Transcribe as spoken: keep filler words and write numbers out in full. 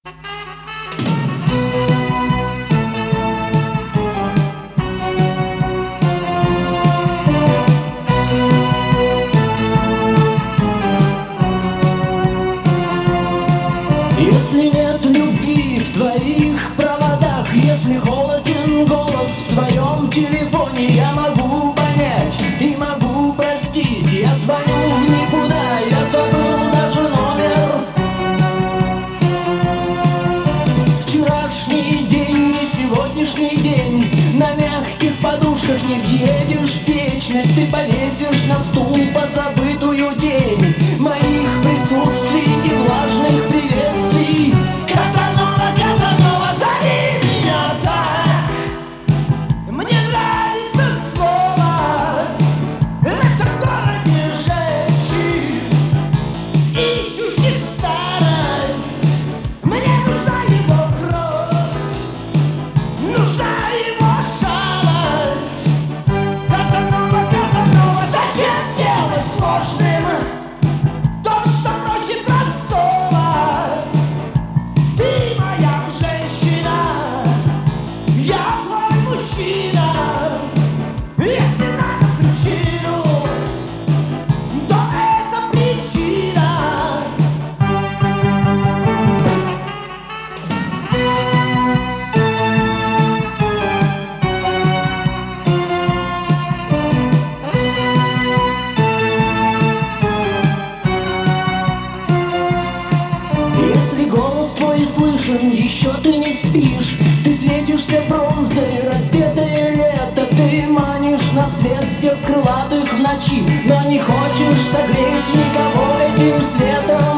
Если нет любви в твоих проводах, если холоден голос в твоем телефоне, я могу понять и могу простить. Я звоню в никуда, я забыл даже номер. Вчерашний день, не сегодняшний день. На мягких подушках не въедешь в вечность. Ты повесишь на стул позабытую тень моих присутствий и влажных приветствий. Казанова, Казанова, зови меня так. Мне нравится слово в этом городе женщин, ищущих старость. Мне нужна его кровь, нужна его шалость. Казанова, Казанова, зачем делать сложным то, что проще простого? Ты моя женщина, я твой мужчина. Если надо причину, то это причина. Если голос твой слышен, еще ты не спишь. Ты светишься бронзой, раздетое лето. Ты манишь на свет всех крылатых в ночи, но не хочешь согреть никого этим светом.